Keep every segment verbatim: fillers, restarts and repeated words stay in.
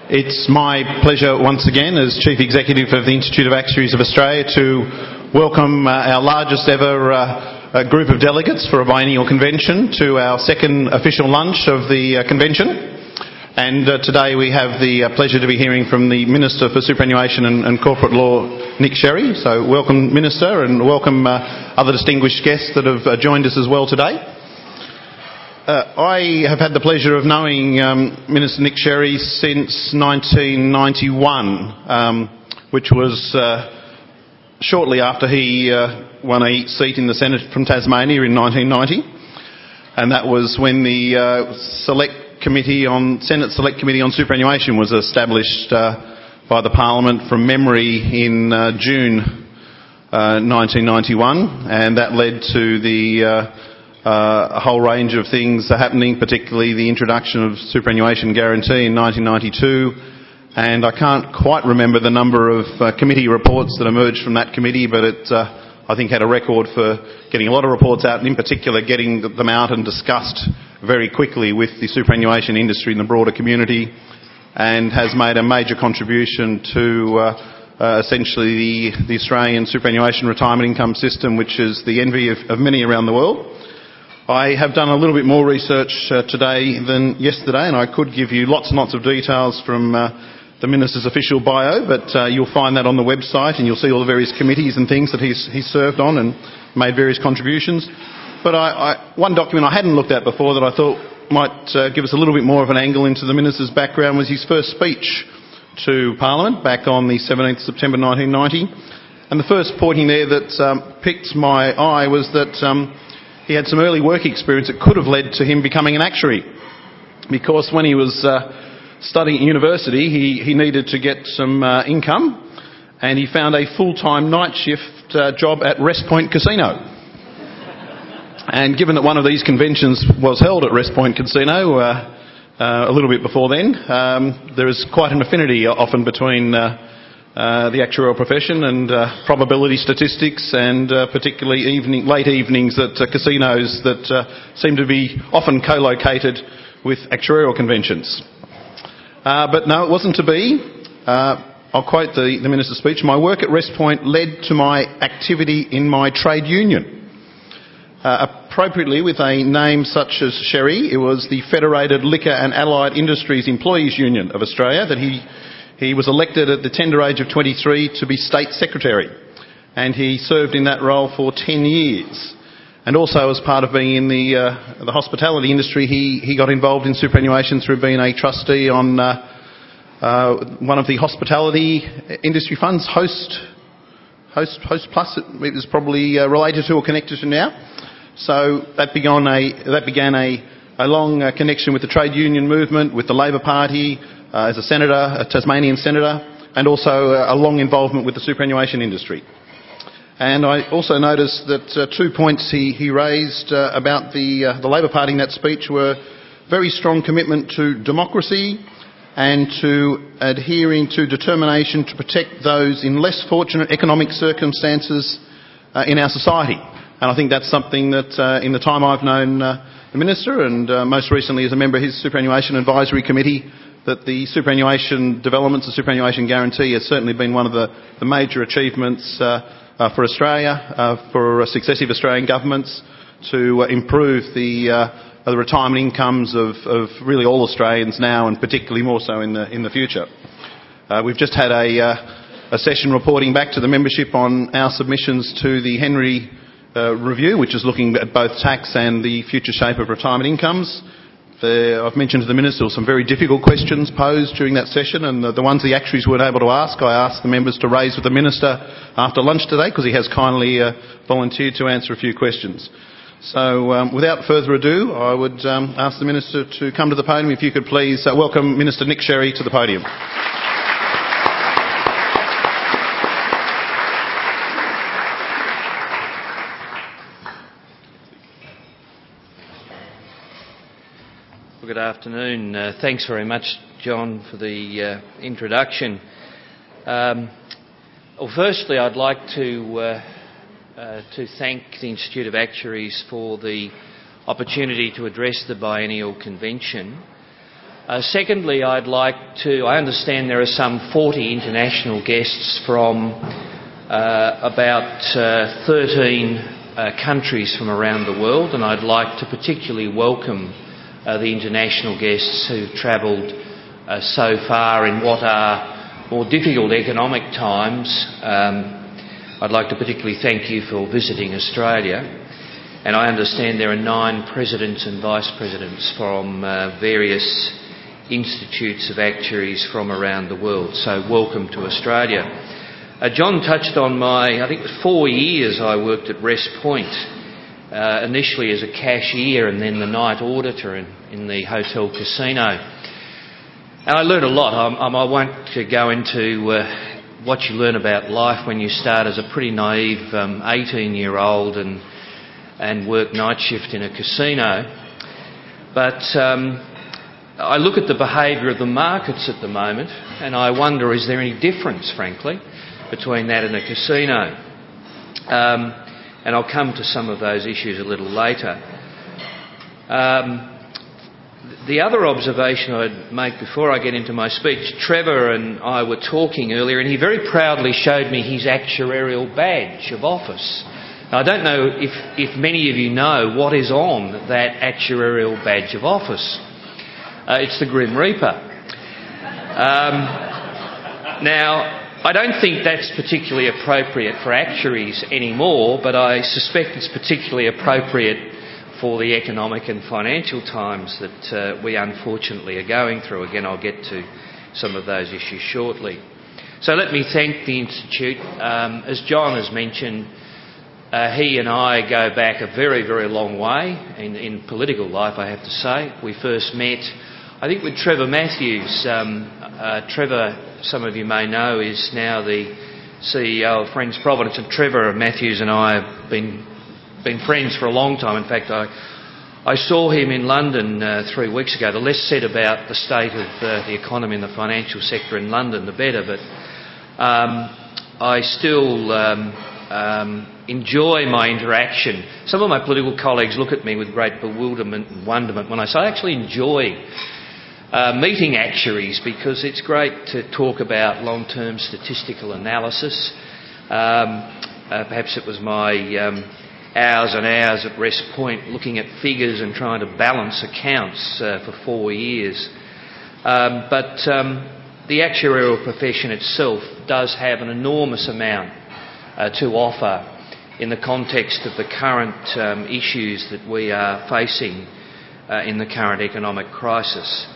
It's my pleasure once again as Chief Executive of the Institute of Actuaries of Australia to welcome uh, our largest ever uh, group of delegates for a biennial convention to our second official lunch of the uh, convention. And uh, today we have the uh, pleasure to be hearing from the Minister for Superannuation and, and Corporate Law, Nick Sherry. So welcome, Minister, and welcome uh, other distinguished guests that have uh, joined us as well today. Uh, I have had the pleasure of knowing um, Minister Nick Sherry since nineteen ninety-one, um, which was uh, shortly after he uh, won a seat in the Senate from Tasmania in nineteen ninety. And that was when the uh, Select Committee on Senate Select Committee on Superannuation was established uh, by the Parliament from memory in uh, June uh, nineteen ninety-one, and that led to the uh, uh, a whole range of things happening, particularly the introduction of superannuation guarantee in nineteen ninety-two, and I can't quite remember the number of uh, committee reports that emerged from that committee, but it uh, I think had a record for getting a lot of reports out, and in particular getting them out and discussed very quickly with the superannuation industry and the broader community, and has made a major contribution to uh, uh, essentially the, the Australian superannuation retirement income system, which is the envy of, of many around the world. I have done a little bit more research uh, today than yesterday, and I could give you lots and lots of details from uh, the Minister's official bio, but uh, you'll find that on the website, and you'll see all the various committees and things that he's, he's served on and made various contributions. But I, I, one document I hadn't looked at before that I thought might uh, give us a little bit more of an angle into the Minister's background was his first speech to Parliament back on the seventeenth of September nineteen ninety. And the first pointing there that um, picked my eye was that um, he had some early work experience that could have led to him becoming an actuary. Because when he was uh, studying at university, he, he needed to get some uh, income, and he found a full-time night shift uh, job at Rest Point Casino. And given that one of these conventions was held at Rest Point Casino uh, uh, a little bit before then, um, there is quite an affinity often between uh, uh, the actuarial profession and uh, probability statistics, and uh, particularly evening, late evenings at uh, casinos that uh, seem to be often co-located with actuarial conventions. Uh, but no, it wasn't to be. Uh, I'll quote the, the Minister's speech. "My work at Rest Point led to my activity in my trade union." Uh, appropriately, with a name such as Sherry, it was the Federated Liquor and Allied Industries Employees Union of Australia that he, he was elected at the tender age of twenty-three to be State Secretary. And he served in that role for ten years. And also, as part of being in the, uh, the hospitality industry, he, he got involved in superannuation through being a trustee on uh, uh, one of the hospitality industry funds, Host, Host, Host Plus, it was probably uh, related to or connected to now. So that began a, that began a, a long uh, connection with the trade union movement, with the Labor Party, uh, as a senator, a Tasmanian senator, and also uh, a long involvement with the superannuation industry. And I also noticed that uh, two points he, he raised uh, about the, uh, the Labor Party in that speech were very strong commitment to democracy and to adhering to determination to protect those in less fortunate economic circumstances uh, in our society. And I think that's something that uh, in the time I've known uh, the Minister, and uh, most recently as a member of his Superannuation Advisory Committee, that the superannuation developments, the superannuation guarantee has certainly been one of the, the major achievements uh, uh, for Australia, uh, for uh, successive Australian governments to uh, improve the, uh, the retirement incomes of, of really all Australians now, and particularly more so in the, in the future. Uh, we've just had a, uh, a session reporting back to the membership on our submissions to the Henry Uh, review, which is looking at both tax and the future shape of retirement incomes. The, I've mentioned to the Minister some very difficult questions posed during that session, and the, the ones the actuaries weren't able to ask, I asked the members to raise with the Minister after lunch today, because he has kindly uh, volunteered to answer a few questions. So um, without further ado, I would um, ask the Minister to come to the podium. If you could please uh, welcome Minister Nick Sherry to the podium. Good afternoon. Uh, thanks very much, John, for the uh, introduction. Um, well, firstly, I'd like to uh, uh, to thank the Institute of Actuaries for the opportunity to address the biennial convention. Uh, secondly, I'd like to... I understand there are some forty international guests from uh, about uh, thirteen uh, countries from around the world, and I'd like to particularly welcome uh, the international guests who've travelled uh, so far in what are more difficult economic times. Um, I'd like to particularly thank you for visiting Australia. And I understand there are nine presidents and vice presidents from uh, various institutes of actuaries from around the world. So welcome to Australia. Uh, John touched on my, I think it was four years I worked at Wrest Point, uh, initially as a cashier and then the night auditor in, in the hotel casino. And I learned a lot. I'm, I'm, I won't go into uh, what you learn about life when you start as a pretty naive um, eighteen-year-old and and work night shift in a casino. But um, I look at the behaviour of the markets at the moment and I wonder, is there any difference, frankly, between that and a casino? Um, and I'll come to some of those issues a little later. Um, The other observation I'd make before I get into my speech, Trevor and I were talking earlier and he very proudly showed me his actuarial badge of office. Now, I don't know if, if many of you know what is on that actuarial badge of office. Uh, it's the Grim Reaper. Um, now, I don't think that's particularly appropriate for actuaries anymore, but I suspect it's particularly appropriate for the economic and financial times that uh, we unfortunately are going through. Again, I'll get to some of those issues shortly. So let me thank the Institute. Um, as John has mentioned, uh, he and I go back a very, very long way in, in political life, I have to say. We first met, I think, with Trevor Matthews. Um, uh, Trevor, some of you may know, is now the C E O of Friends Providence, and Trevor Matthews and I have been been friends for a long time. In fact, I I saw him in London uh, three weeks ago. The less said about the state of uh, the economy and the financial sector in London, the better. But um, I still um, um, enjoy my interaction. Some of my political colleagues look at me with great bewilderment and wonderment when I say I actually enjoy uh, meeting actuaries, because it's great to talk about long-term statistical analysis. Um, uh, perhaps it was my Um, hours and hours at Wrest Point looking at figures and trying to balance accounts uh, for four years. Um, but um, the actuarial profession itself does have an enormous amount uh, to offer in the context of the current um, issues that we are facing uh, in the current economic crisis.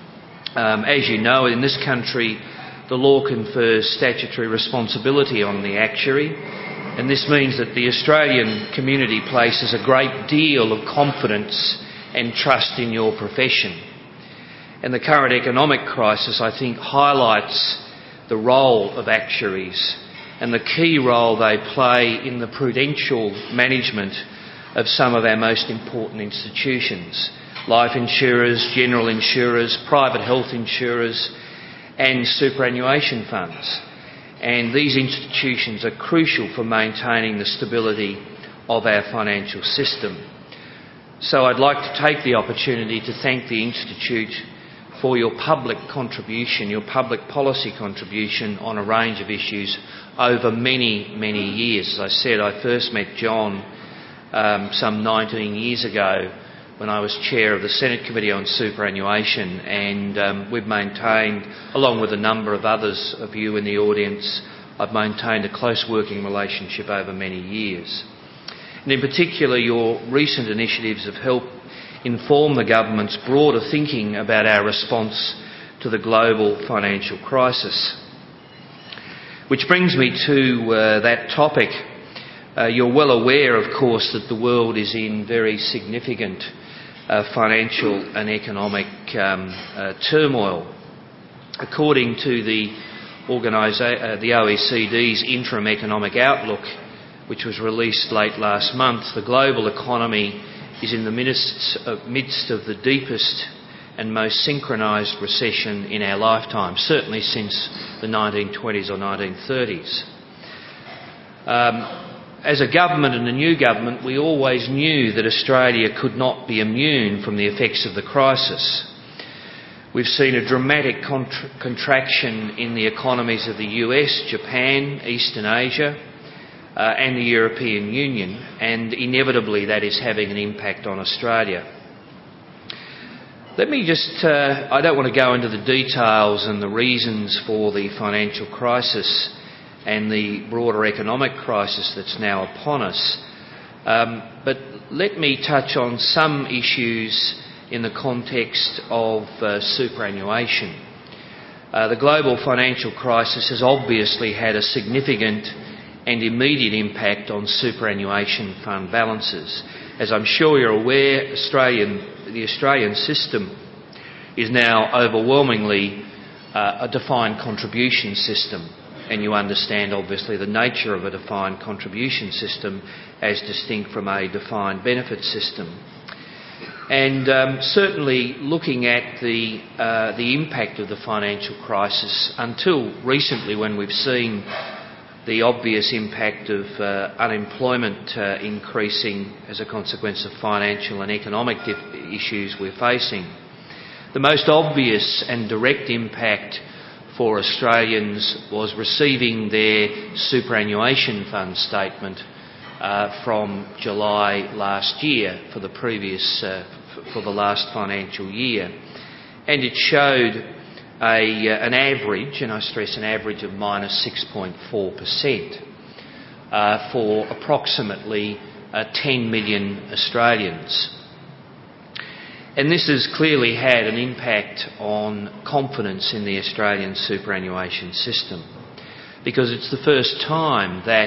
Um, as you know, in this country, the law confers statutory responsibility on the actuary. And this means that the Australian community places a great deal of confidence and trust in your profession. And the current economic crisis, I think, highlights the role of actuaries and the key role they play in the prudential management of some of our most important institutions: life insurers, general insurers, private health insurers and superannuation funds. And these institutions are crucial for maintaining the stability of our financial system. So I'd like to take the opportunity to thank the Institute for your public contribution, your public policy contribution on a range of issues over many, many years. As I said, I first met John um, some nineteen years ago when I was chair of the Senate Committee on Superannuation, and um, we've maintained, along with a number of others of you in the audience, I've maintained a close working relationship over many years. And in particular, your recent initiatives have helped inform the government's broader thinking about our response to the global financial crisis. Which brings me to uh, that topic. Uh, you're well aware, of course, that the world is in very significant uh, financial and economic um, uh, turmoil. According to the, organisa- uh, the O E C D's Interim Economic Outlook, which was released late last month, the global economy is in the midst of, midst of the deepest and most synchronised recession in our lifetime, certainly since the nineteen twenties or nineteen thirties. Um, As a government and a new government, we always knew that Australia could not be immune from the effects of the crisis. We've seen a dramatic contra- contraction in the economies of the U S, Japan, Eastern Asia, uh, and the European Union, and inevitably that is having an impact on Australia. Let me just, uh, I don't want to go into the details and the reasons for the financial crisis and the broader economic crisis that's now upon us, um, but let me touch on some issues in the context of uh, superannuation. Uh, the global financial crisis has obviously had a significant and immediate impact on superannuation fund balances. As I'm sure you're aware, Australian, the Australian system is now overwhelmingly uh, a defined contribution system, and you understand obviously the nature of a defined contribution system as distinct from a defined benefit system. And um, certainly looking at the, uh, the impact of the financial crisis until recently, when we've seen the obvious impact of uh, unemployment uh, increasing as a consequence of financial and economic dif- issues we're facing. The most obvious and direct impact for Australians was receiving their superannuation fund statement uh, from July last year for the previous, uh, for the last financial year. And it showed A, uh, an average, and I stress an average, of minus six point four percent uh, for approximately uh, ten million Australians. And this has clearly had an impact on confidence in the Australian superannuation system, because it's the first time that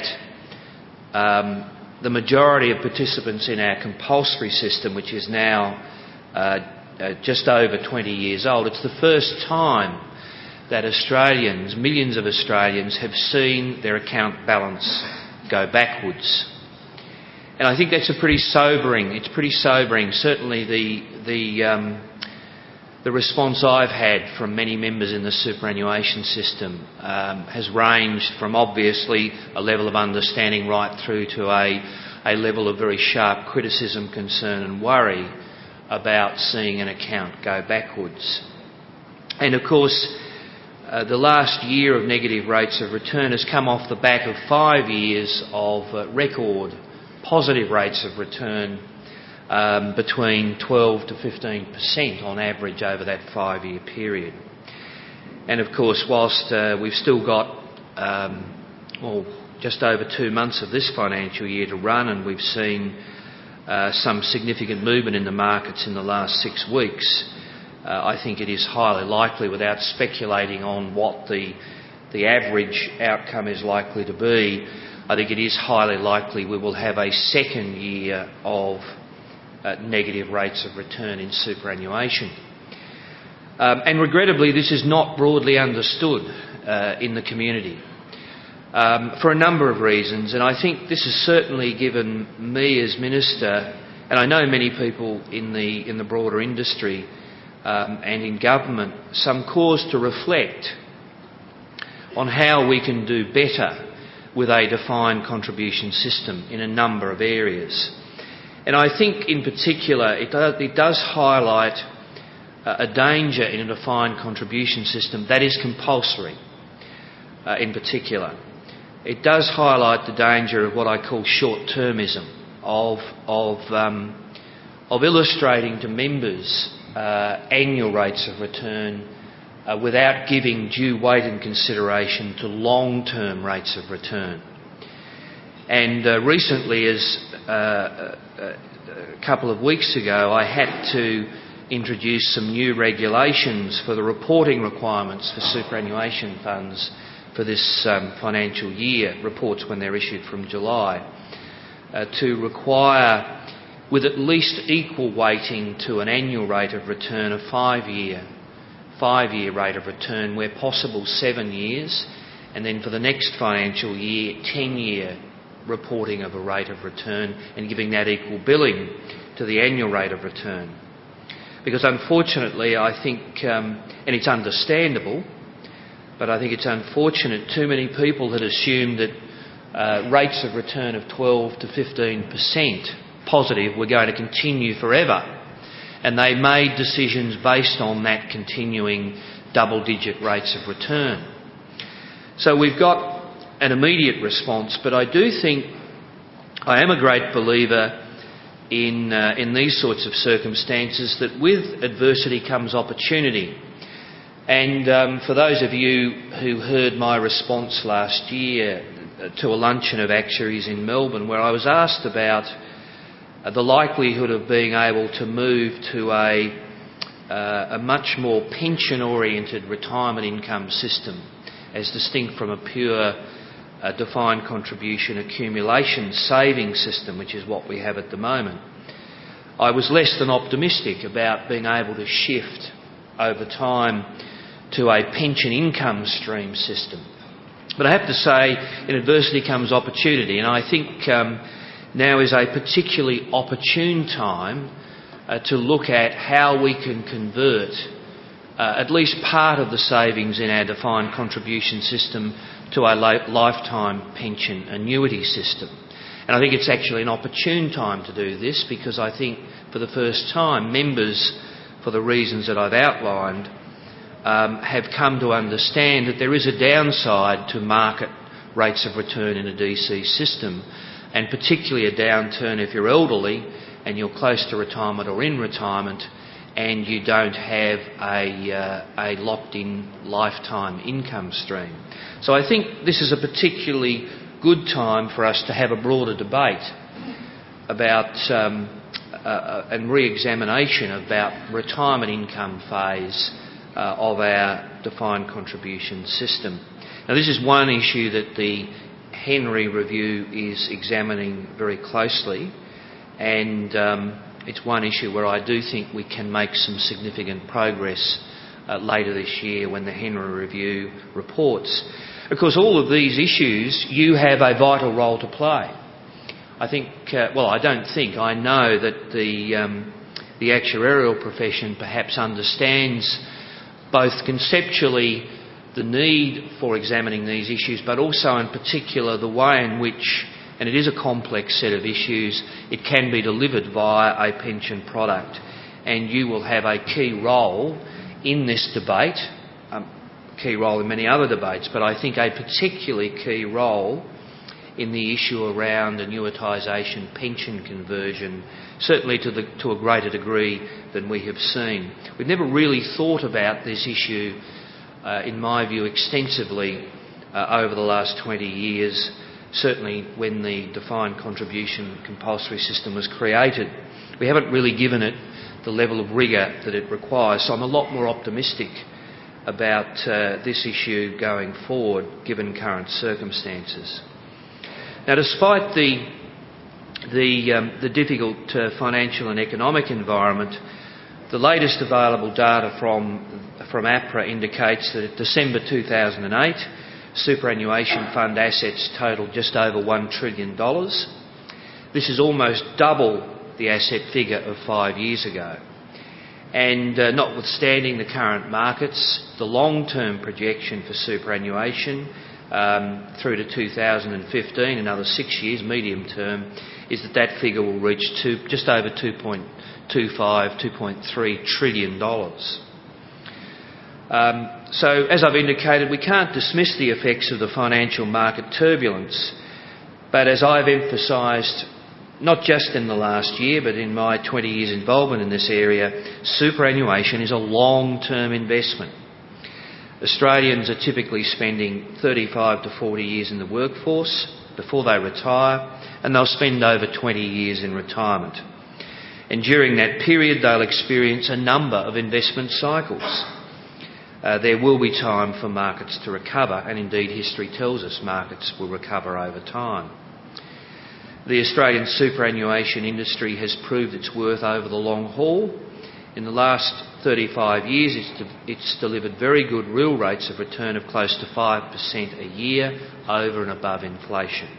um, the majority of participants in our compulsory system, which is now uh, Uh, just over twenty years old, it's the first time that Australians, millions of Australians, have seen their account balance go backwards. And I think that's a pretty sobering, it's pretty sobering. Certainly the, the, um, the response I've had from many members in the superannuation system um, has ranged from obviously a level of understanding right through to a, a level of very sharp criticism, concern and worry about seeing an account go backwards. And of course, uh, the last year of negative rates of return has come off the back of five years of uh, record positive rates of return, um, between twelve to fifteen percent on average over that five-year period. And of course, whilst uh, we've still got um, well, just over two months of this financial year to run, and we've seen Uh, some significant movement in the markets in the last six weeks, uh, I think it is highly likely, without speculating on what the, the average outcome is likely to be, I think it is highly likely we will have a second year of uh, negative rates of return in superannuation. Um, and regrettably, this is not broadly understood uh, in the community. Um, for a number of reasons, and I think this has certainly given me as Minister, and I know many people in the in the broader industry um, and in government, some cause to reflect on how we can do better with a defined contribution system in a number of areas. And I think in particular it does, it does highlight uh, a danger in a defined contribution system that is compulsory uh, in particular. It does highlight the danger of what I call short-termism, of, of, um, of illustrating to members uh, annual rates of return uh, without giving due weight and consideration to long-term rates of return. And uh, recently, as uh, a couple of weeks ago, I had to introduce some new regulations for the reporting requirements for superannuation funds for this um, financial year, reports when they're issued from July, uh, to require, with at least equal weighting to an annual rate of return, a five-year, five-year rate of return, where possible seven years, and then for the next financial year, ten-year reporting of a rate of return, and giving that equal billing to the annual rate of return. Because unfortunately, I think, um, and it's understandable, but I think it's unfortunate, too many people had assumed that uh, rates of return of twelve to fifteen percent positive were going to continue forever. and they made decisions based on that continuing double-digit rates of return. So we've got an immediate response, but I do think I am a great believer in, uh, in these sorts of circumstances that with adversity comes opportunity. And um, for those of you who heard my response last year to a luncheon of actuaries in Melbourne, where I was asked about uh, the likelihood of being able to move to a, uh, a much more pension-oriented retirement income system as distinct from a pure uh, defined contribution accumulation savings system, which is what we have at the moment, I was less than optimistic about being able to shift over time to a pension income stream system. But I have to say, in adversity comes opportunity, and I think um, now is a particularly opportune time uh, to look at how we can convert uh, at least part of the savings in our defined contribution system to a lifetime pension annuity system. And I think it's actually an opportune time to do this, because I think for the first time members, for the reasons that I've outlined, um, have come to understand that there is a downside to market rates of return in a D C system, and particularly a downturn if you're elderly and you're close to retirement or in retirement and you don't have a, uh, a locked-in lifetime income stream. So I think this is a particularly good time for us to have a broader debate about um, uh, and re-examination about retirement income phase uh, of our defined contribution system. Now, this is one issue that the Henry Review is examining very closely, and um, it's one issue where I do think we can make some significant progress uh, later this year when the Henry Review reports. Of course, all of these issues, you have a vital role to play. I think, uh, well, I don't think, I know that the, um, the actuarial profession perhaps understands both conceptually the need for examining these issues, but also in particular the way in which, and it is a complex set of issues, it can be delivered via a pension product. And you will have a key role in this debate, um, key role in many other debates, but I think a particularly key role in the issue around annuitisation, pension conversion, certainly to, the, to a greater degree than we have seen. We've never really thought about this issue, uh, in my view, extensively uh, over the last twenty years, certainly when the defined contribution compulsory system was created. We haven't really given it the level of rigour that it requires, so I'm a lot more optimistic about uh, this issue going forward, given current circumstances. Now, despite the the, um, the difficult uh, financial and economic environment, the latest available data from from APRA indicates that at December two thousand eight, superannuation fund assets totaled just over one trillion dollars. This is almost double the asset figure of five years ago. And uh, notwithstanding the current markets, the long-term projection for superannuation um, through to two thousand fifteen, another six years, medium term, is that that figure will reach two, just over two point two five, two point three trillion dollars. Um, so, as I've indicated, we can't dismiss the effects of the financial market turbulence, but as I've emphasised, not just in the last year, but in my twenty years involvement in this area, superannuation is a long-term investment. Australians are typically spending thirty-five to forty years in the workforce before they retire, and they'll spend over twenty years in retirement. And during that period, they'll experience a number of investment cycles. Uh, there will be time for markets to recover, and indeed history tells us markets will recover over time. The Australian superannuation industry has proved its worth over the long haul. In the last thirty-five years, it's, de- it's delivered very good real rates of return of close to five percent a year over and above inflation.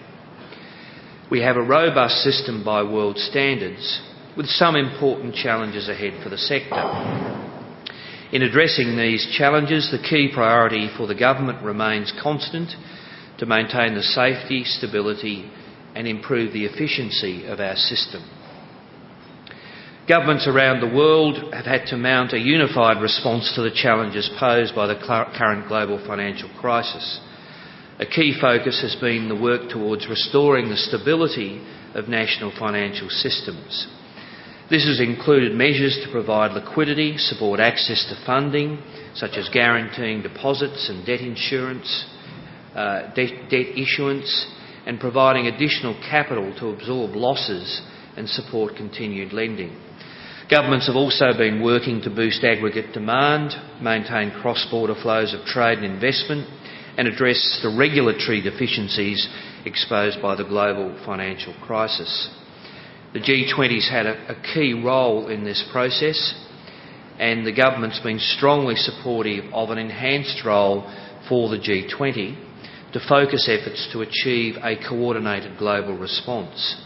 We have a robust system by world standards, with some important challenges ahead for the sector. In addressing these challenges, the key priority for the government remains constant: to maintain the safety, stability and improve the efficiency of our system. Governments around the world have had to mount a unified response to the challenges posed by the current global financial crisis. A key focus has been the work towards restoring the stability of national financial systems. This has included measures to provide liquidity, support access to funding, such as guaranteeing deposits and debt insurance, uh, debt, debt issuance, and providing additional capital to absorb losses and support continued lending. Governments have also been working to boost aggregate demand, maintain cross-border flows of trade and investment, and address the regulatory deficiencies exposed by the global financial crisis. The G twenty's had a, a key role in this process, and the government's been strongly supportive of an enhanced role for the G twenty to focus efforts to achieve a coordinated global response.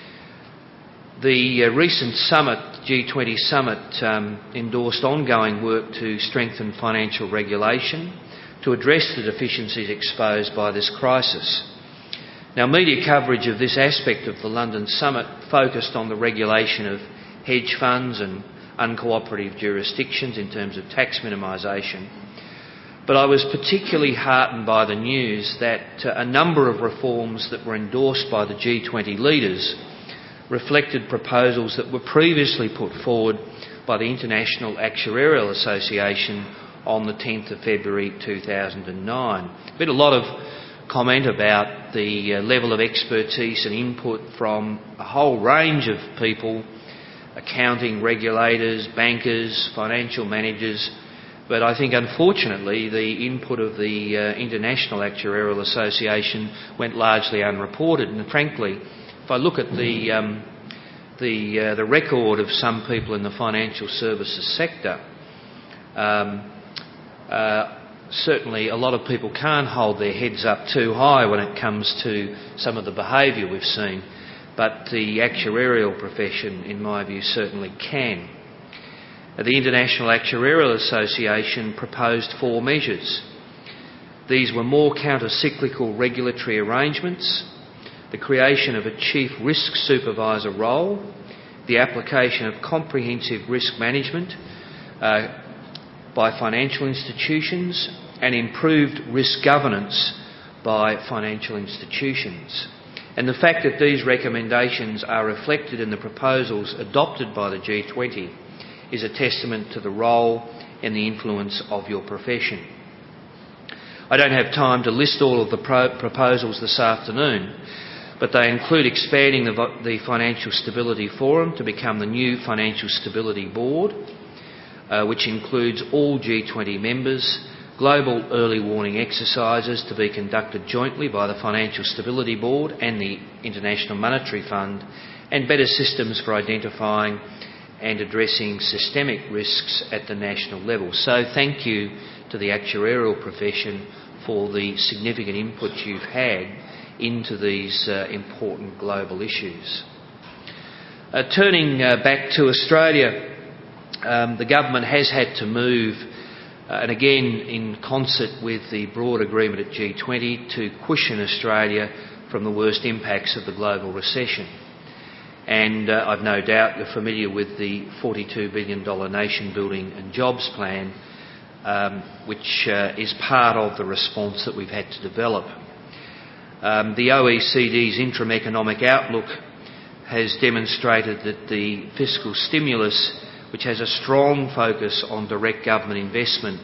The uh, recent summit, G twenty summit, um, endorsed ongoing work to strengthen financial regulation to address the deficiencies exposed by this crisis. Now, media coverage of this aspect of the London summit focused on the regulation of hedge funds and uncooperative jurisdictions in terms of tax minimisation. But I was particularly heartened by the news that uh, a number of reforms that were endorsed by the G twenty leaders reflected proposals that were previously put forward by the International Actuarial Association on the tenth of February two thousand nine. There's been a lot of comment about the uh, level of expertise and input from a whole range of people, accounting, regulators, bankers, financial managers, but I think unfortunately the input of the uh, International Actuarial Association went largely unreported, and frankly, if I look at the um, the uh, the record of some people in the financial services sector, um, uh, certainly a lot of people can't hold their heads up too high when it comes to some of the behaviour we've seen, but the actuarial profession, in my view, certainly can. The International Actuarial Association proposed four measures. These were more counter-cyclical regulatory arrangements, the creation of a chief risk supervisor role, the application of comprehensive risk management uh, by financial institutions, and improved risk governance by financial institutions. And the fact that these recommendations are reflected in the proposals adopted by the G twenty is a testament to the role and the influence of your profession. I don't have time to list all of the pro- proposals this afternoon, but they include expanding the, the Financial Stability Forum to become the new Financial Stability Board, uh, which includes all G twenty members, global early warning exercises to be conducted jointly by the Financial Stability Board and the International Monetary Fund, and better systems for identifying and addressing systemic risks at the national level. So thank you to the actuarial profession for the significant input you've had into these uh, important global issues. Uh, turning uh, back to Australia, um, the government has had to move, uh, and again in concert with the broad agreement at G twenty, to cushion Australia from the worst impacts of the global recession. And uh, I've no doubt you're familiar with the forty-two billion dollars Nation Building and Jobs Plan, um, which uh, is part of the response that we've had to develop. Um, the O E C D's interim economic outlook has demonstrated that the fiscal stimulus, which has a strong focus on direct government investment,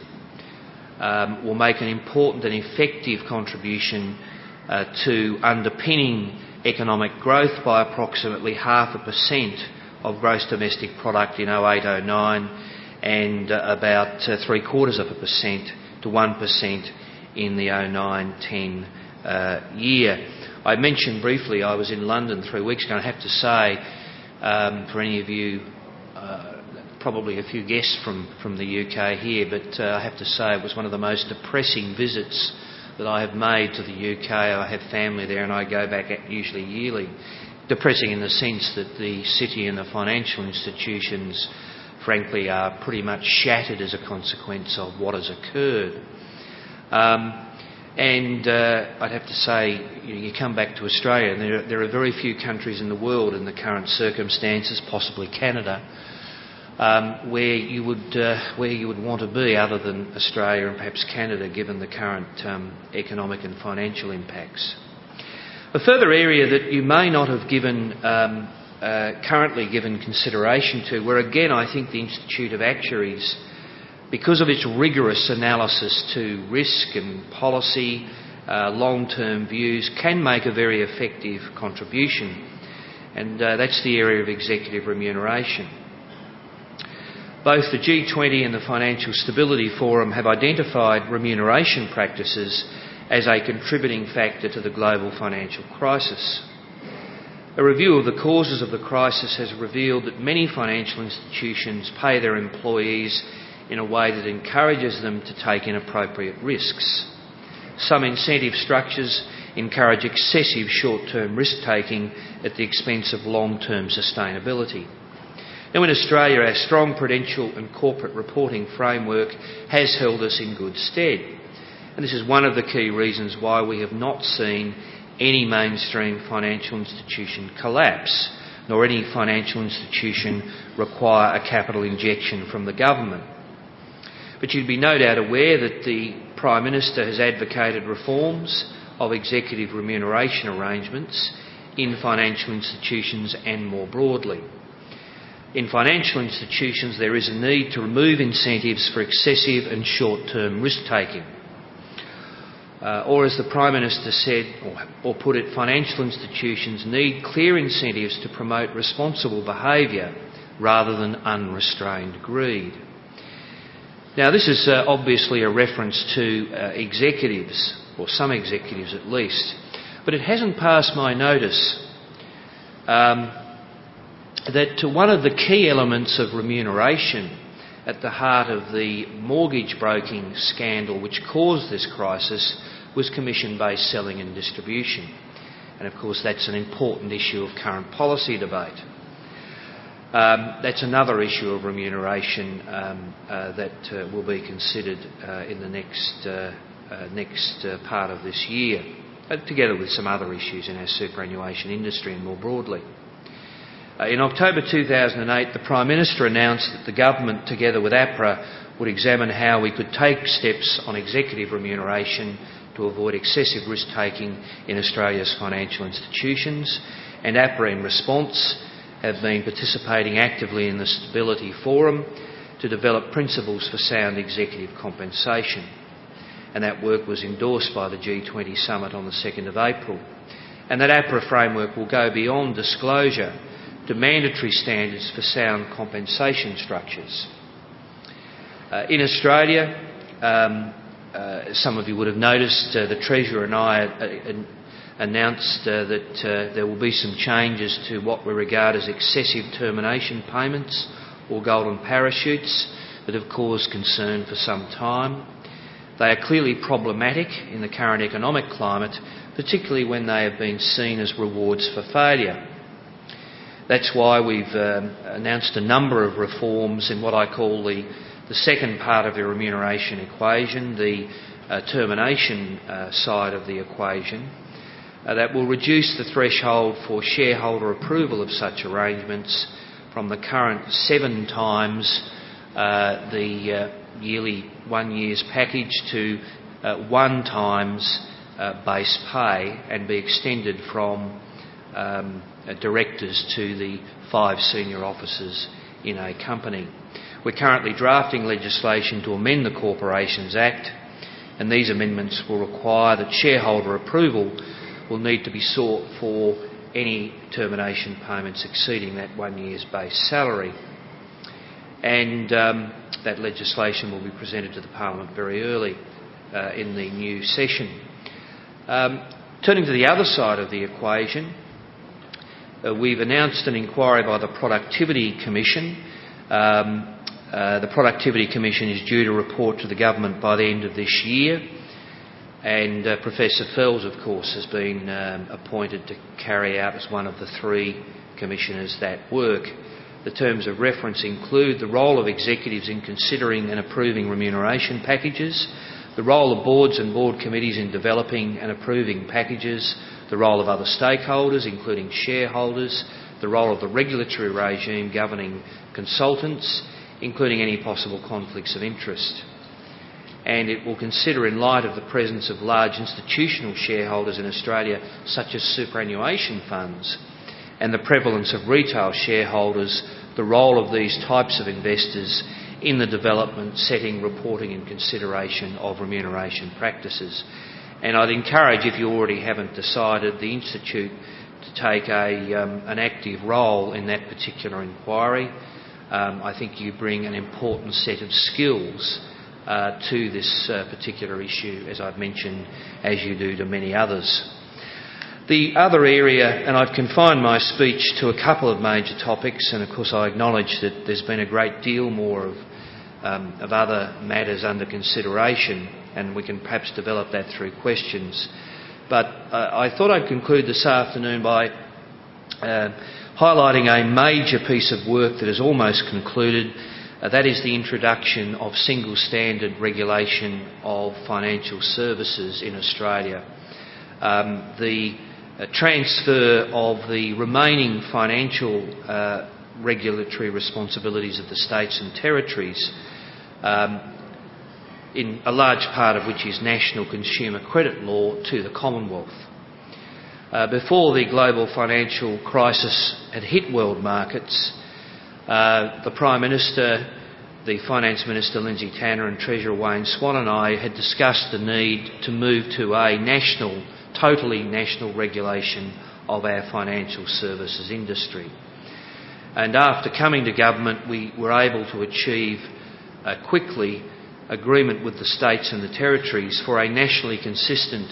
um, will make an important and effective contribution uh, to underpinning economic growth by approximately half a percent of gross domestic product in oh eight oh nine and uh, about uh, three quarters of a percent to one percent in the oh nine ten uh, year. I mentioned briefly I was in London three weeks ago, and I have to say, um, for any of you, uh, probably a few guests from, from the U K here, but uh, I have to say it was one of the most depressing visits that I have made to the U K. I have family there and I go back usually yearly. Depressing in the sense that the city and the financial institutions, frankly, are pretty much shattered as a consequence of what has occurred. Um, And uh, I'd have to say, you, know, you come back to Australia, and there, there are very few countries in the world in the current circumstances, possibly Canada, um, where you would uh, where you would want to be, other than Australia and perhaps Canada, given the current um, economic and financial impacts. A further area that you may not have given um, uh, currently given consideration to, where again I think the Institute of Actuaries, because of its rigorous analysis to risk and policy, uh, long-term views, can make a very effective contribution, and uh, that's the area of executive remuneration. Both the G twenty and the Financial Stability Forum have identified remuneration practices as a contributing factor to the global financial crisis. A review of the causes of the crisis has revealed that many financial institutions pay their employees in a way that encourages them to take inappropriate risks. Some incentive structures encourage excessive short-term risk-taking at the expense of long-term sustainability. Now, in Australia, our strong prudential and corporate reporting framework has held us in good stead. And this is one of the key reasons why we have not seen any mainstream financial institution collapse, nor any financial institution require a capital injection from the government. But you'd be no doubt aware that the Prime Minister has advocated reforms of executive remuneration arrangements in financial institutions and more broadly. In financial institutions, there is a need to remove incentives for excessive and short-term risk-taking. Uh, or as the Prime Minister said, or, or put it, financial institutions need clear incentives to promote responsible behaviour rather than unrestrained greed. Now, this is uh, obviously a reference to uh, executives, or some executives at least, but it hasn't passed my notice um, that one of the key elements of remuneration at the heart of the mortgage broking scandal which caused this crisis was commission-based selling and distribution. And of course that's an important issue of current policy debate. Um, that's another issue of remuneration um, uh, that uh, will be considered uh, in the next, uh, uh, next uh, part of this year, uh, together with some other issues in our superannuation industry and more broadly. Uh, in October two thousand eight, the Prime Minister announced that the government, together with APRA, would examine how we could take steps on executive remuneration to avoid excessive risk-taking in Australia's financial institutions, and APRA, in response, have been participating actively in the Stability Forum to develop principles for sound executive compensation. And that work was endorsed by the G twenty summit on the second of April. And that APRA framework will go beyond disclosure to mandatory standards for sound compensation structures. Uh, in Australia, um, uh, some of you would have noticed uh, the Treasurer and I uh, announced uh, that uh, there will be some changes to what we regard as excessive termination payments or golden parachutes that have caused concern for some time. They are clearly problematic in the current economic climate, particularly when they have been seen as rewards for failure. That's why we've um, announced a number of reforms in what I call the, the second part of the remuneration equation, the uh, termination uh, side of the equation, uh, that will reduce the threshold for shareholder approval of such arrangements from the current seven times uh, the uh, yearly one year's package to uh, one times uh, base pay, and be extended from um, Uh, directors to the five senior officers in a company. We're currently drafting legislation to amend the Corporations Act, and these amendments will require that shareholder approval will need to be sought for any termination payments exceeding that one year's base salary. And um, that legislation will be presented to the Parliament very early uh, in the new session. Um, turning to the other side of the equation, Uh, we've announced an inquiry by the Productivity Commission. Um, uh, the Productivity Commission is due to report to the government by the end of this year, and uh, Professor Fells, of course, has been um, appointed to carry out as one of the three commissioners that work. The terms of reference include the role of executives in considering and approving remuneration packages, the role of boards and board committees in developing and approving packages, the role of other stakeholders, including shareholders, the role of the regulatory regime governing consultants, including any possible conflicts of interest. And it will consider, in light of the presence of large institutional shareholders in Australia, such as superannuation funds, and the prevalence of retail shareholders, the role of these types of investors in the development, setting, reporting and consideration of remuneration practices. And I'd encourage, if you already haven't decided, the Institute to take a, um, an active role in that particular inquiry. Um, I think you bring an important set of skills uh, to this uh, particular issue, as I've mentioned, as you do to many others. The other area, and I've confined my speech to a couple of major topics, and of course I acknowledge that there's been a great deal more of, um, of other matters under consideration, and we can perhaps develop that through questions. But uh, I thought I'd conclude this afternoon by uh, highlighting a major piece of work that is almost concluded. Uh, that is the introduction of single standard regulation of financial services in Australia. Um, the uh, transfer of the remaining financial uh, regulatory responsibilities of the states and territories, um, in a large part of which is national consumer credit law, to the Commonwealth. Uh, before the global financial crisis had hit world markets, uh, the Prime Minister, the Finance Minister Lindsay Tanner and Treasurer Wayne Swan and I had discussed the need to move to a national, totally national regulation of our financial services industry. And after coming to government, we were able to achieve uh, quickly agreement with the states and the territories for a nationally consistent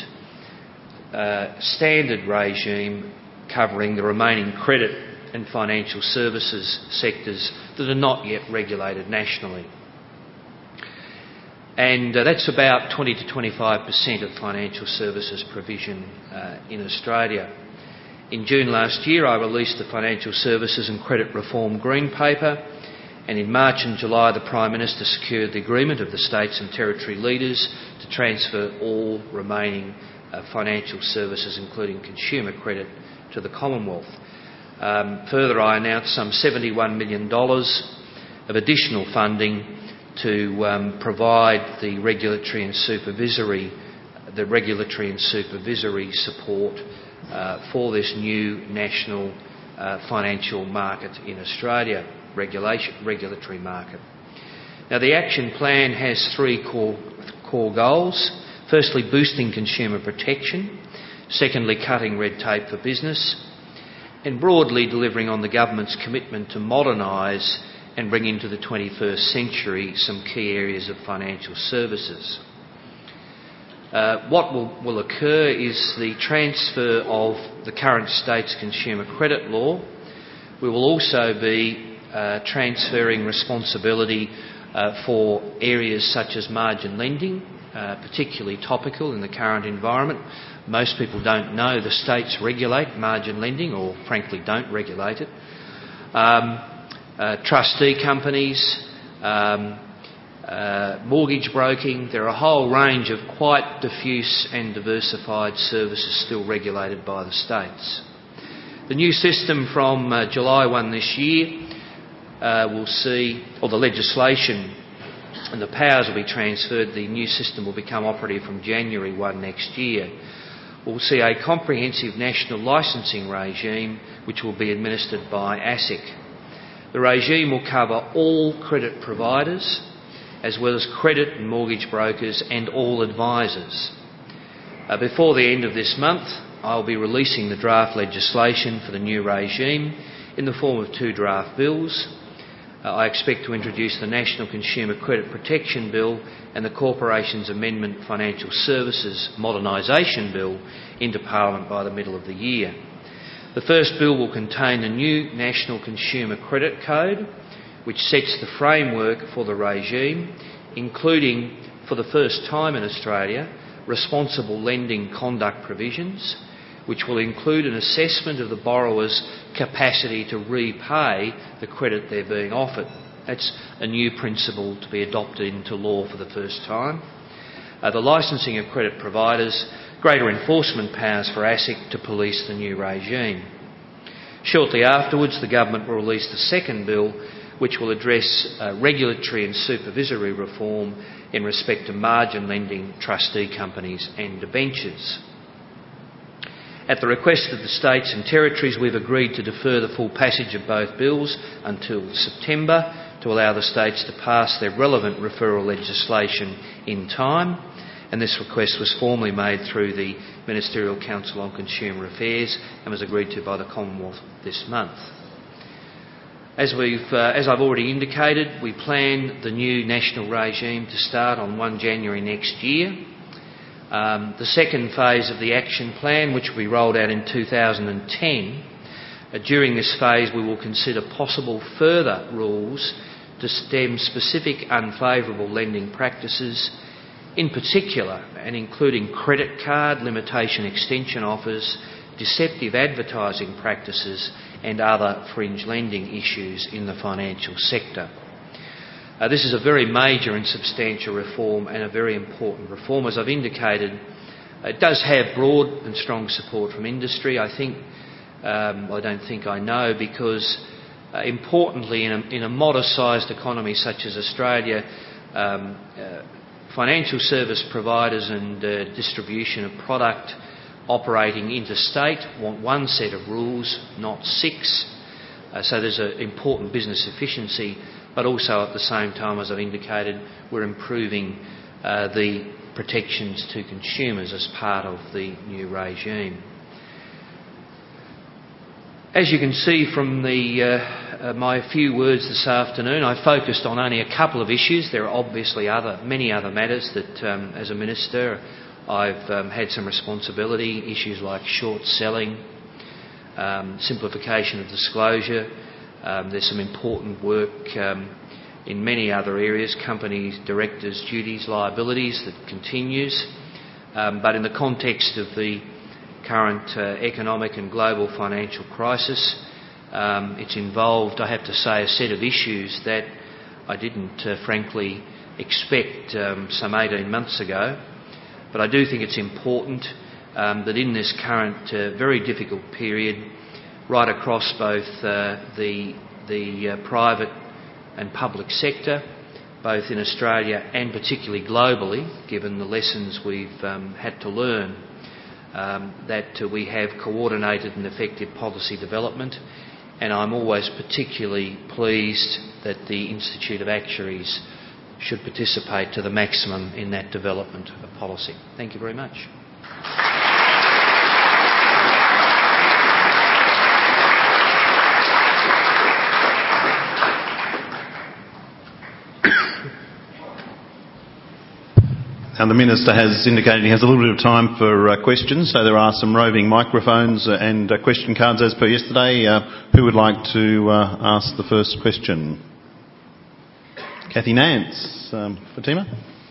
uh, standard regime covering the remaining credit and financial services sectors that are not yet regulated nationally. And uh, that's about twenty to twenty-five percent of financial services provision uh, in Australia. In June last year, I released the Financial Services and Credit Reform Green Paper, and in March and July the Prime Minister secured the agreement of the states and territory leaders to transfer all remaining uh, financial services, including consumer credit, to the Commonwealth. Um, further, I announced some seventy-one million dollars of additional funding to um, provide the regulatory and supervisory, the regulatory and supervisory support uh, for this new national uh, financial market in Australia. Regulation, regulatory market. Now, the action plan has three core, core goals. Firstly, boosting consumer protection. Secondly, cutting red tape for business. And broadly, delivering on the government's commitment to modernise and bring into the twenty-first century some key areas of financial services. Uh, what will, will occur is the transfer of the current state's consumer credit law. We will also be Uh, transferring responsibility uh, for areas such as margin lending, uh, particularly topical in the current environment. Most people don't know the states regulate margin lending, or frankly don't regulate it. Um, uh, trustee companies, um, uh, mortgage broking, there are a whole range of quite diffuse and diversified services still regulated by the states. The new system from uh, July first this year Uh, we'll see, or the legislation and the powers will be transferred. The new system will become operative from January first next year. We'll see a comprehensive national licensing regime which will be administered by ASIC. The regime will cover all credit providers as well as credit and mortgage brokers and all advisors. Uh, before the end of this month, I'll be releasing the draft legislation for the new regime in the form of two draft bills. Uh, I expect to introduce the National Consumer Credit Protection Bill and the Corporations Amendment Financial Services Modernisation Bill into Parliament by the middle of the year. The first bill will contain the new National Consumer Credit Code, which sets the framework for the regime, including, for the first time in Australia, responsible lending conduct provisions, which will include an assessment of the borrower's capacity to repay the credit they're being offered. That's a new principle to be adopted into law for the first time. uh, the licensing of credit providers, greater enforcement powers for ASIC to police the new regime. Shortly afterwards, the government will release the second bill, which will address uh, regulatory and supervisory reform in respect to margin lending, trustee companies and debentures. At the request of the states and territories, we've agreed to defer the full passage of both bills until September to allow the states to pass their relevant referral legislation in time, and this request was formally made through the Ministerial Council on Consumer Affairs and was agreed to by the Commonwealth this month. As, we've, uh, as I've already indicated, we plan the new national regime to start on the first of January next year. Um, the second phase of the action plan, which we rolled out in two thousand ten, uh, during this phase we will consider possible further rules to stem specific unfavourable lending practices, in particular and including credit card limitation extension offers, deceptive advertising practices and other fringe lending issues in the financial sector. Uh, this is a very major and substantial reform and a very important reform. As I've indicated, it does have broad and strong support from industry. I think, um, I don't think I know, because uh, importantly in a, in a modest-sized economy such as Australia, um, uh, financial service providers and uh, distribution of product operating interstate want one set of rules, not six. Uh, so there's an important business efficiency, but also at the same time, as I've indicated, we're improving uh, the protections to consumers as part of the new regime. As you can see from the, uh, uh, my few words this afternoon, I focused on only a couple of issues. There are obviously other, many other matters that, um, as a Minister, I've um, had some responsibility, issues like short selling, um, simplification of disclosure. Um, there's some important work um, in many other areas, companies, directors' duties, liabilities, that continues. Um, but in the context of the current uh, economic and global financial crisis, um, it's involved, I have to say, a set of issues that I didn't, uh, frankly, expect um, some eighteen months ago. But I do think it's important um, that in this current uh, very difficult period, right across both uh, the, the uh, private and public sector, both in Australia and particularly globally, given the lessons we've um, had to learn, um, that uh, we have coordinated and effective policy development. And I'm always particularly pleased that the Institute of Actuaries should participate to the maximum in that development of policy. Thank you very much. Now, the Minister has indicated he has a little bit of time for uh, questions, so there are some roving microphones and uh, question cards as per yesterday. Uh, who would like to uh, ask the first question? Kathy Nance, um, Fatima.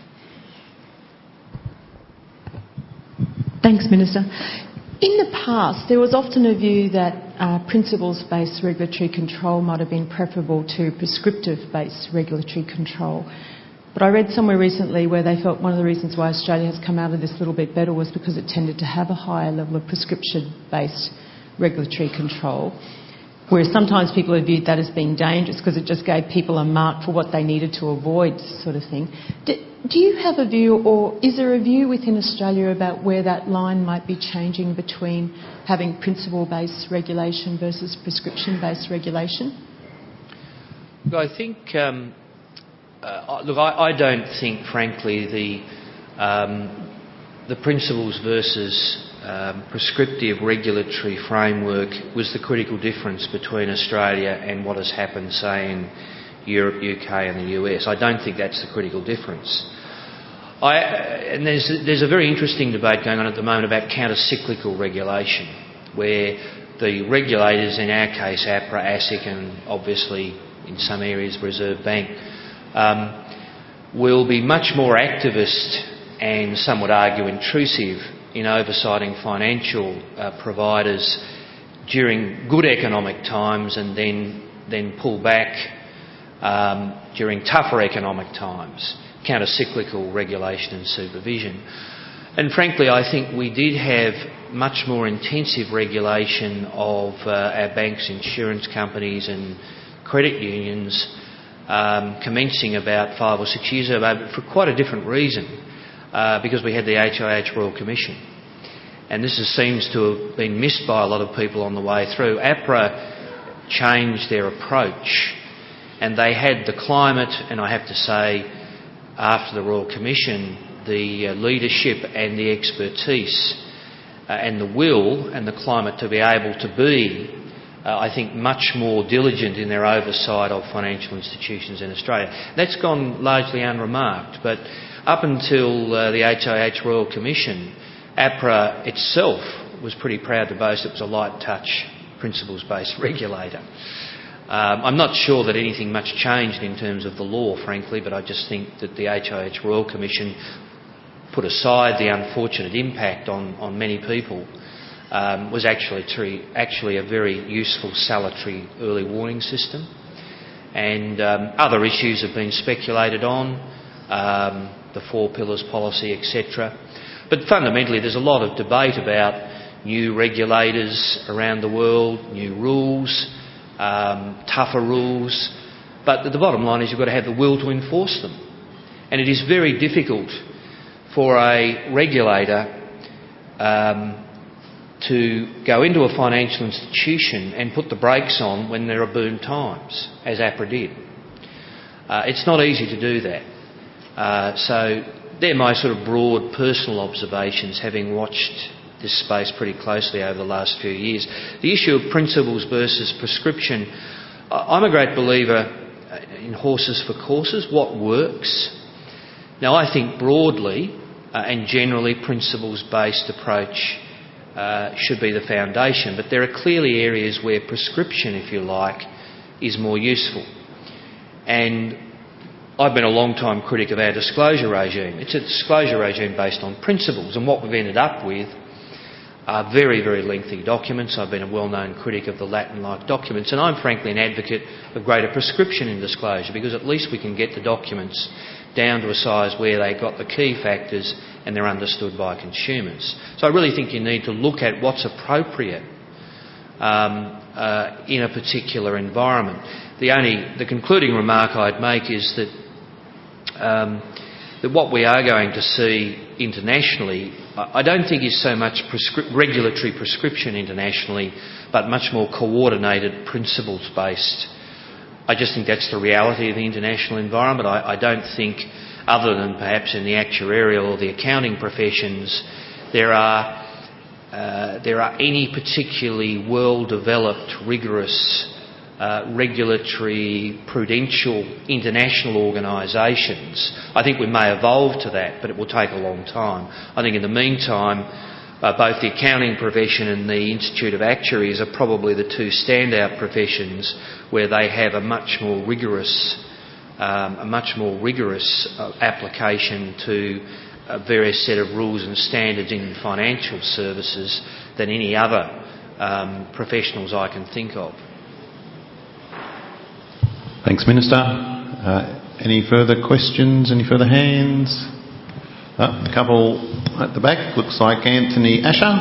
Thanks, Minister. In the past, there was often a view that uh, principles-based regulatory control might have been preferable to prescriptive-based regulatory control. But I read somewhere recently where they felt one of the reasons why Australia has come out of this a little bit better was because it tended to have a higher level of prescription-based regulatory control, whereas sometimes people have viewed that as being dangerous because it just gave people a mark for what they needed to avoid, sort of thing. Do, do you have a view, or is there a view within Australia about where that line might be changing between having principle-based regulation versus prescription-based regulation? Look, I think... Um Uh, look, I, I don't think, frankly, the um, the principles versus um, prescriptive regulatory framework was the critical difference between Australia and what has happened, say, in Europe, U K and the U S. I don't think that's the critical difference. I, and there's, there's a very interesting debate going on at the moment about counter-cyclical regulation, where the regulators, in our case APRA, ASIC and obviously in some areas Reserve Bank, Um, will be much more activist and, some would argue, intrusive in oversighting financial uh, providers during good economic times and then then pull back um, during tougher economic times. counter-cyclical regulation and supervision. And frankly, I think we did have much more intensive regulation of uh, our banks, insurance companies and credit unions um, commencing about five or six years ago, but for quite a different reason, uh, because we had the H I H Royal Commission. And this is, seems to have been missed by a lot of people on the way through. APRA changed their approach, and they had the climate, and I have to say, after the Royal Commission, the uh, leadership and the expertise uh, and the will and the climate to be able to be, uh, I think, much more diligent in their oversight of financial institutions in Australia. That's gone largely unremarked, but up until uh, the H I H Royal Commission, APRA itself was pretty proud to boast it was a light touch, principles-based regulator. Um, I'm not sure that anything much changed in terms of the law, frankly, but I just think that the H I H Royal Commission put aside the unfortunate impact on, on many people, um, was actually, tre- actually a very useful salutary early warning system. And um, other issues have been speculated on, um, the Four Pillars policy, et cetera. But fundamentally, there's a lot of debate about new regulators around the world, new rules, um, tougher rules. But the bottom line is you've got to have the will to enforce them. And it is very difficult for a regulator um, to go into a financial institution and put the brakes on when there are boom times, as APRA did. Uh, it's not easy to do that. Uh, so they're my sort of broad personal observations, having watched this space pretty closely over the last few years. The issue of principles versus prescription, I'm a great believer in horses for courses, what works. Now, I think broadly uh, and generally principles-based approach uh, should be the foundation, but there are clearly areas where prescription, if you like, is more useful. And I've been a long-time critic of our disclosure regime. It's a disclosure regime based on principles, and what we've ended up with are very, very lengthy documents. I've been a well-known critic of the Latin-like documents, and I'm frankly an advocate of greater prescription in disclosure, because at least we can get the documents down to a size where they've got the key factors and they're understood by consumers. So I really think you need to look at what's appropriate um, uh, in a particular environment. The only, the concluding remark I'd make is that Um, that what we are going to see internationally, I don't think is so much prescri- regulatory prescription internationally, but much more coordinated principles-based. I just think that's the reality of the international environment. I, I don't think, other than perhaps in the actuarial or the accounting professions, there are uh, there are any particularly well-developed, rigorous Uh, regulatory, prudential, international organisations. I think we may evolve to that, but it will take a long time. I think in the meantime, uh, both the accounting profession and the Institute of Actuaries are probably the two standout professions where they have a much more rigorous, um, a much more rigorous uh, application to a various set of rules and standards in financial services than any other um, professionals I can think of. Thanks, Minister. Uh, any further questions? Any further hands? Uh, a couple at the back. Looks like Anthony Asher.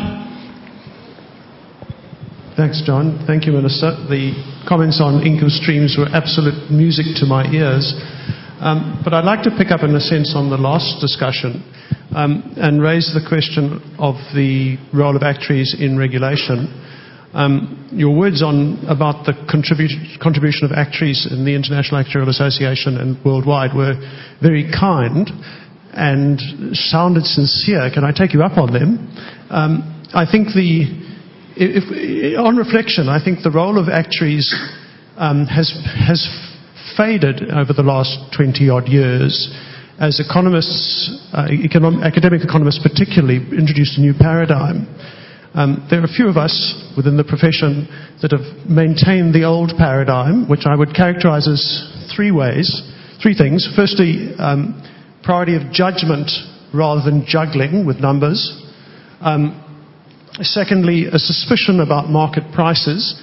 Thanks, John. Thank you, Minister. The comments on income streams were absolute music to my ears. Um, but I'd like to pick up, in a sense, on the last discussion um, and raise the question of the role of actuaries in regulation. Um, your words on about the contribu- contribution of actuaries in the International Actuarial Association and worldwide were very kind and sounded sincere. Can I take you up on them? Um, I think the, if, on reflection, I think the role of actuaries um, has has faded over the last twenty odd years as economists, uh, econom- academic economists particularly, introduced a new paradigm. Um, there are a few of us within the profession that have maintained the old paradigm, which I would characterise as three ways, three things. Firstly, um, priority of judgment rather than juggling with numbers. Um, secondly, a suspicion about market prices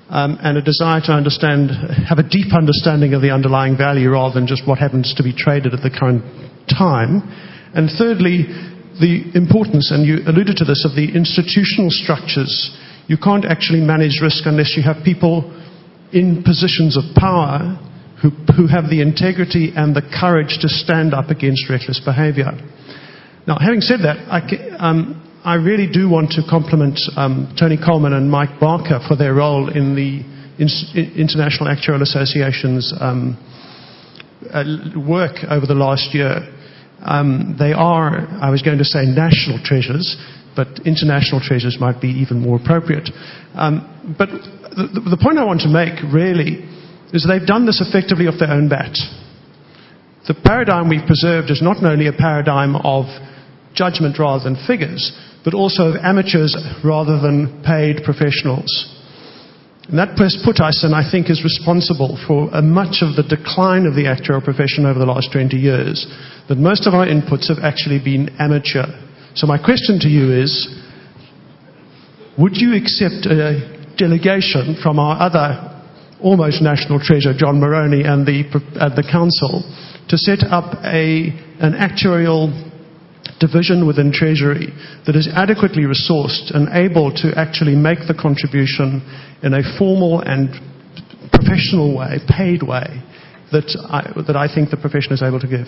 um, and a desire to understand, have a deep understanding of the underlying value rather than just what happens to be traded at the current time. And thirdly, the importance, and you alluded to this, of the institutional structures. You can't actually manage risk unless you have people in positions of power who, who have the integrity and the courage to stand up against reckless behavior. Now, having said that, I, um, I really do want to compliment um, Tony Coleman and Mike Barker for their role in the in- International Actuarial Association's um, uh, work over the last year. Um, they are, I was going to say national treasures, but international treasures might be even more appropriate. Um, but the, the point I want to make, really, is they've done this effectively off their own bat. The paradigm we've preserved is not only a paradigm of judgment rather than figures, but also of amateurs rather than paid professionals. And that has put us, and I think is responsible for a much of the decline of the actuarial profession over the last twenty years, that most of our inputs have actually been amateur. So my question to you is, would you accept a delegation from our other almost national treasure, John Moroney, and the, uh, the Council, to set up a, an actuarial division within Treasury that is adequately resourced and able to actually make the contribution in a formal and professional way, paid way, that I, that I think the profession is able to give?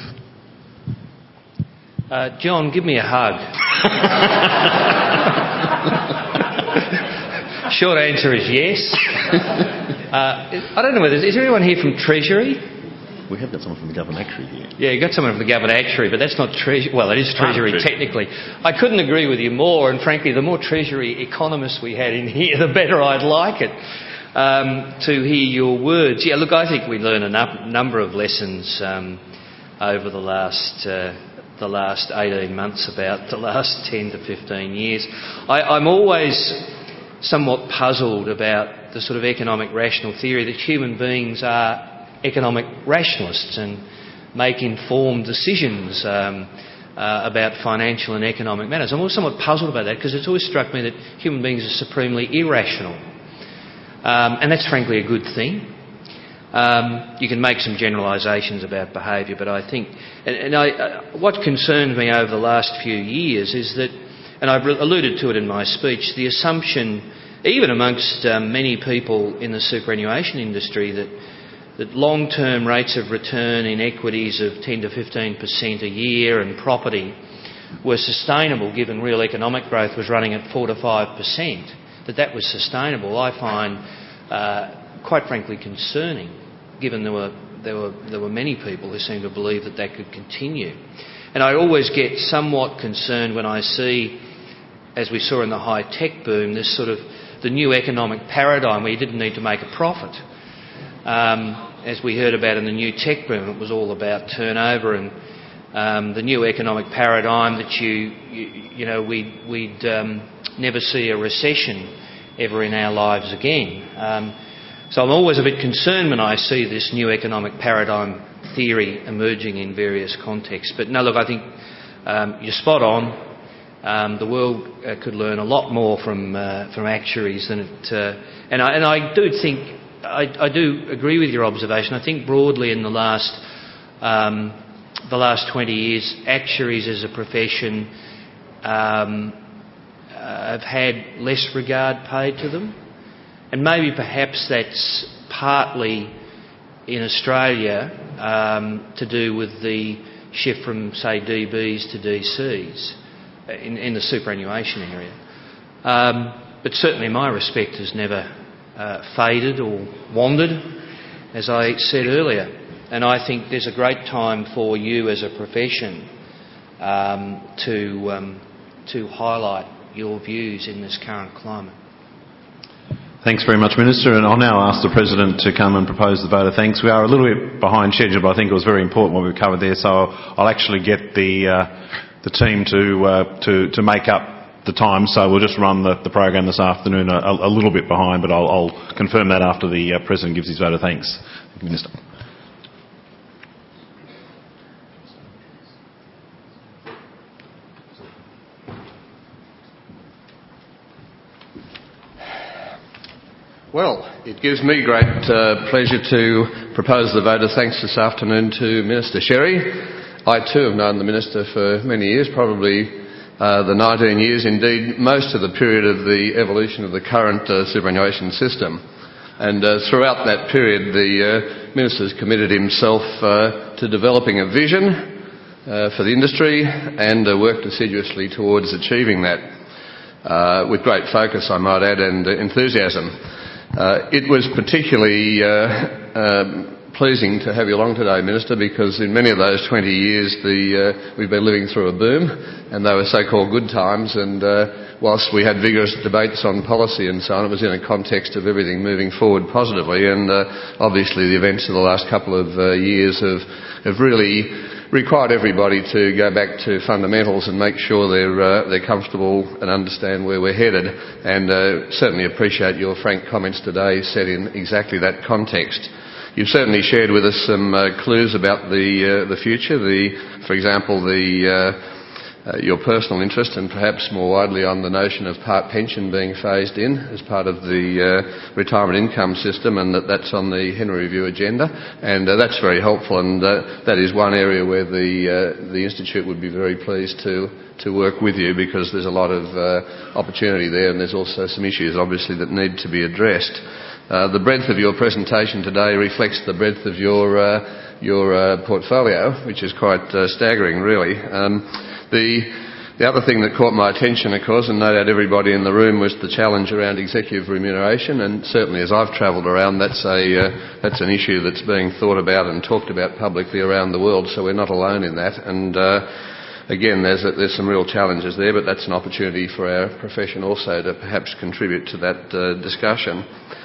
Uh, John, give me a hug. Short answer is yes. Uh, I don't know whether... Is there anyone here from Treasury? We have got someone from the Government Actuary here. Yeah, you've got someone from the Government Actuary, but that's not Treasury. Well, it is Treasury ah, technically. I couldn't agree with you more, and frankly, the more Treasury economists we had in here, the better I'd like it um, to hear your words. Yeah, look, I think we learned a num- number of lessons um, over the last uh, the last eighteen months, about the last ten to fifteen years. I, I'm always somewhat puzzled about the sort of economic rational theory that human beings are economic rationalists and make informed decisions um, uh, about financial and economic matters. I'm always somewhat puzzled about that because it's always struck me that human beings are supremely irrational. Um, and that's frankly a good thing. Um, you can make some generalisations about behaviour, but I think... And, and I, uh, what concerned me over the last few years is that, and I've alluded to it in my speech, the assumption, even amongst um, many people in the superannuation industry, that that long-term rates of return in equities of ten to fifteen percent a year and property were sustainable given real economic growth was running at four to five percent, that that was sustainable, I find uh, quite frankly concerning, given there were, there were there were many people who seemed to believe that that could continue. And I always get somewhat concerned when I see, as we saw in the high-tech boom, this sort of the new economic paradigm where you didn't need to make a profit. Um, as we heard about in the new tech boom, it was all about turnover, and um, the new economic paradigm that you, you, you know, we'd, we'd um, never see a recession ever in our lives again. Um, so I'm always a bit concerned when I see this new economic paradigm theory emerging in various contexts. But no, look, I think um, you're spot on. Um, the world uh, could learn a lot more from uh, from actuaries than it, uh, and I and I do think. I, I do agree with your observation. I think broadly in the last um, the last twenty years, actuaries as a profession um, uh, have had less regard paid to them, and maybe perhaps that's partly in Australia um, to do with the shift from, say, D Bs to D Cs in, in the superannuation area. Um, but certainly my respect has never Uh, faded or wandered, as I said earlier. And I think there's a great time for you as a profession um, to um, to highlight your views in this current climate. Thanks very much, Minister. And I'll now ask the President to come and propose the vote of thanks. We are a little bit behind schedule, but I think it was very important what we've covered there. So I'll actually get the uh, the team to uh, to to make up the time, so we'll just run the, the program this afternoon a, a little bit behind, but I'll, I'll confirm that after the uh, President gives his vote of thanks. Thank you, Minister. Well, it gives me great uh, pleasure to propose the vote of thanks this afternoon to Minister Sherry. I too have known the Minister for many years, probably uh, the nineteen years, indeed most of the period of the evolution of the current uh, superannuation system. And uh, throughout that period, the uh, Minister's committed himself uh, to developing a vision uh, for the industry and uh, worked assiduously towards achieving that, uh, with great focus, I might add, and uh, enthusiasm. Uh, it was particularly uh, um, pleasing to have you along today, Minister, because in many of those twenty years the, uh, we've been living through a boom, and they were so-called good times, and uh, whilst we had vigorous debates on policy and so on, it was in a context of everything moving forward positively, and uh, obviously the events of the last couple of uh, years have, have really required everybody to go back to fundamentals and make sure they're, uh, they're comfortable and understand where we're headed, and uh, certainly appreciate your frank comments today set in exactly that context. You've certainly shared with us some uh, clues about the, uh, the future, the, for example, the uh, Uh, your personal interest and perhaps more widely on the notion of part pension being phased in as part of the uh, retirement income system, and that that's on the Henry Review agenda, and uh, that's very helpful, and uh, that is one area where the uh, the Institute would be very pleased to to work with you, because there's a lot of uh, opportunity there, and there's also some issues obviously that need to be addressed. Uh, the breadth of your presentation today reflects the breadth of your uh, your uh, portfolio, which is quite uh, staggering really. Um, The, the other thing that caught my attention, of course, and no doubt everybody in the room, was the challenge around executive remuneration, and certainly as I've travelled around, that's, a, uh, that's an issue that's being thought about and talked about publicly around the world, so we're not alone in that. And uh, again, there's, a, there's some real challenges there, but that's an opportunity for our profession also to perhaps contribute to that uh, discussion.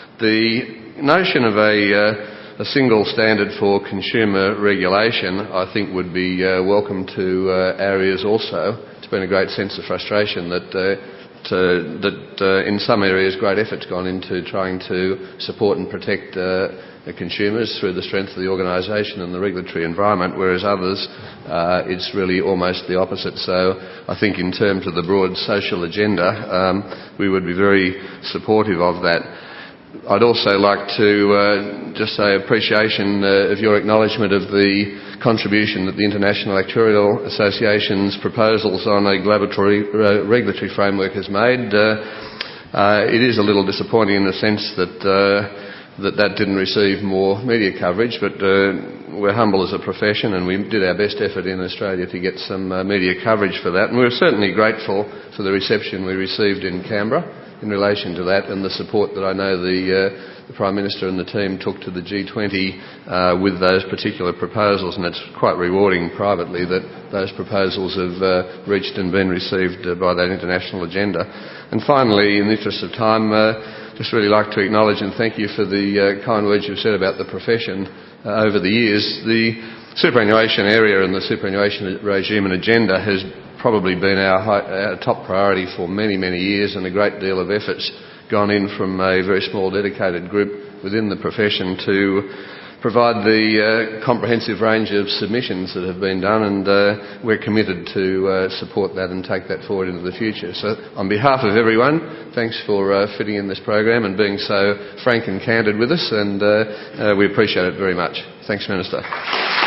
The notion of a... Uh, A single standard for consumer regulation, I think, would be uh, welcome to uh, areas also. It's been a great sense of frustration that, uh, to, that uh, in some areas great effort's gone into trying to support and protect uh, the consumers through the strength of the organisation and the regulatory environment, whereas others, uh, it's really almost the opposite. So I think in terms of the broad social agenda, um, we would be very supportive of that. I'd also like to uh, just say appreciation uh, of your acknowledgement of the contribution that the International Actuarial Association's proposals on a laboratory uh, regulatory framework has made. Uh, uh, it is a little disappointing in the sense that uh, that that didn't receive more media coverage, but uh, we're humble as a profession, and we did our best effort in Australia to get some uh, media coverage for that, and we're certainly grateful for the reception we received in Canberra in relation to that, and the support that I know the, uh, the Prime Minister and the team took to the G twenty uh, with those particular proposals, and it's quite rewarding privately that those proposals have uh, reached and been received uh, by that international agenda. And finally, in the interest of time, uh, just really like to acknowledge and thank you for the uh, kind words you've said about the profession uh, over the years. The superannuation area and the superannuation regime and agenda has probably been our, high, our top priority for many, many years, and a great deal of effort's gone in from a very small dedicated group within the profession to provide the uh, comprehensive range of submissions that have been done, and uh, we're committed to uh, support that and take that forward into the future. So on behalf of everyone, thanks for uh, fitting in this program and being so frank and candid with us, and uh, uh, we appreciate it very much. Thanks, Minister.